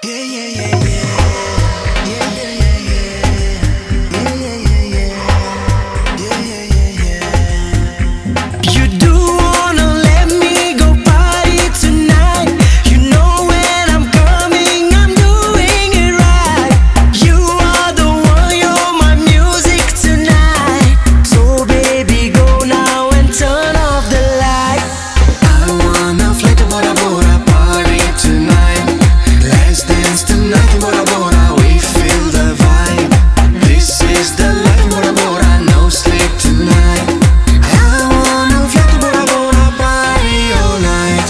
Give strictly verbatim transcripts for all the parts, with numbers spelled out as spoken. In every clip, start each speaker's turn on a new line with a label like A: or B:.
A: Yeah, yeah, yeah, yeah. Yeah, yeah, yeah, yeah. Yeah, yeah, yeah, yeah. Yeah, yeah, yeah, yeah. You do wanna let me go party tonight. You know when I'm coming, I'm doing it right. You are the one, you're my music tonight. So baby, go now and turn off the light. I wanna fly to Bora Bora party tonight. Let's dance tonight in Bora Bora, we feel the vibe. This is the life in Bora Bora, no sleep tonight. I wanna fly to Bora Bora, party all night.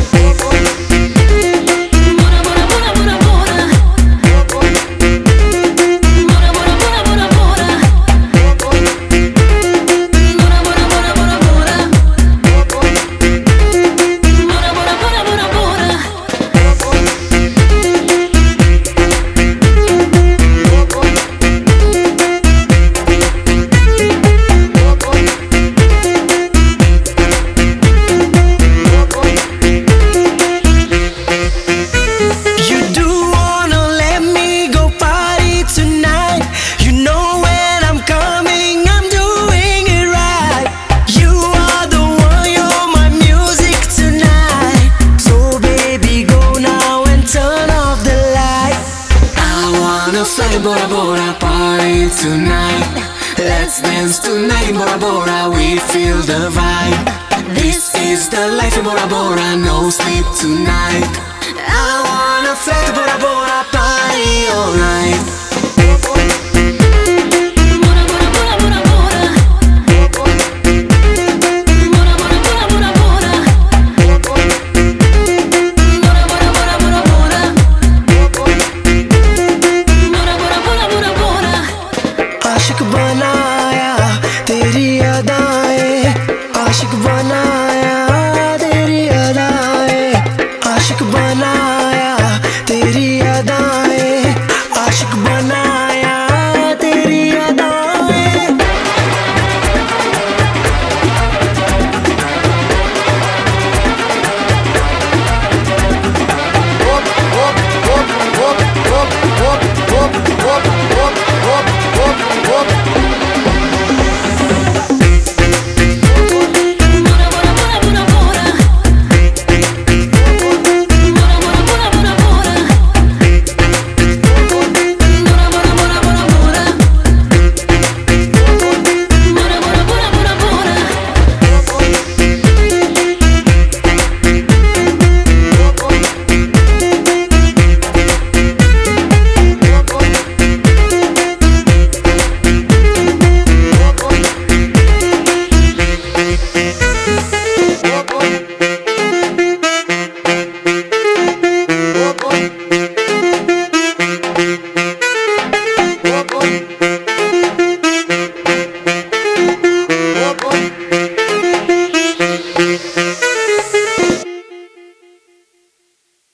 B: Bora bora bora bora bora. Bora bora bora bora bora. Bora bora bora bora bora. Bora bora bora bora bora.
A: You do wanna let me go party tonight. You know when I'm coming, I'm doing it right. You are the one, you're my music tonight. So baby, go now and turn off the light. I wanna fly Bora Bora party tonight. Let's dance tonight in Bora Bora, we feel the vibe. This is the life in Bora Bora, no sleep tonight. I wanna fly to Bora Bora, party all night.